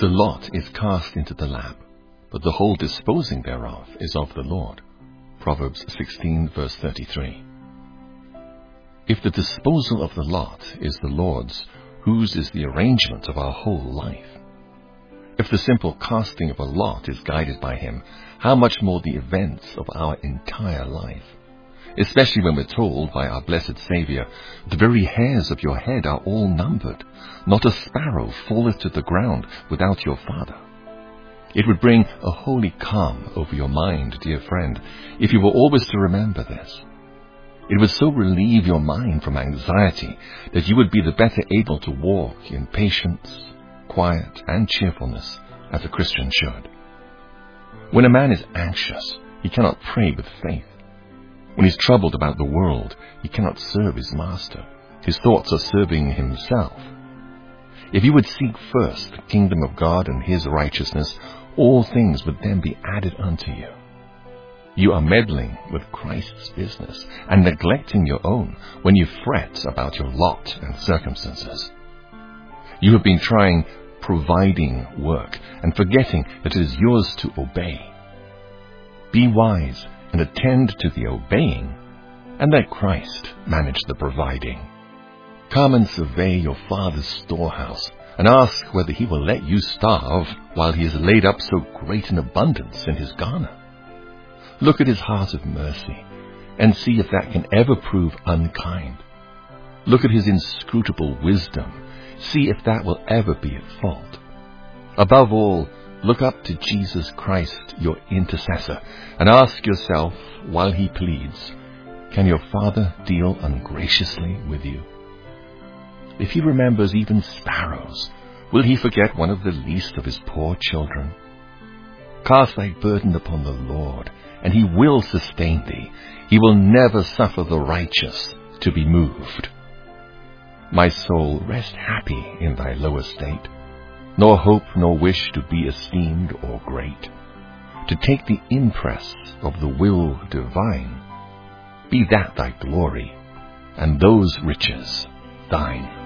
The lot is cast into the lap, but the whole disposing thereof is of the Lord. Proverbs 16, verse 33. If the disposal of the lot is the Lord's, whose is the arrangement of our whole life? If the simple casting of a lot is guided by Him, how much more the events of our entire life? Especially when we're told by our blessed Saviour, the very hairs of your head are all numbered. Not a sparrow falleth to the ground without your Father. It would bring a holy calm over your mind, dear friend, if you were always to remember this. It would so relieve your mind from anxiety that you would be the better able to walk in patience, quiet, and cheerfulness as a Christian should. When a man is anxious, he cannot pray with faith. When he's troubled about the world, he cannot serve his master. His thoughts are serving himself. If you would seek first the kingdom of God and His righteousness, all things would then be added unto you. You are meddling with Christ's business and neglecting your own when you fret about your lot and circumstances. You have been trying providing work and forgetting that it is yours to obey. Be wise and attend to the obeying, and let Christ manage the providing. Come and survey your Father's storehouse, and ask whether He will let you starve while He has laid up so great an abundance in His garner. Look at His heart of mercy, and see if that can ever prove unkind. Look at His inscrutable wisdom, see if that will ever be at fault. Above all, look up to Jesus Christ, your intercessor, and ask yourself, while He pleads, can your Father deal ungraciously with you? If He remembers even sparrows, will He forget one of the least of His poor children? Cast thy burden upon the Lord, and He will sustain thee. He will never suffer the righteous to be moved. My soul, rest happy in thy low estate, nor hope nor wish to be esteemed or great, to take the impress of the will divine. Be that thy glory, and those riches thine.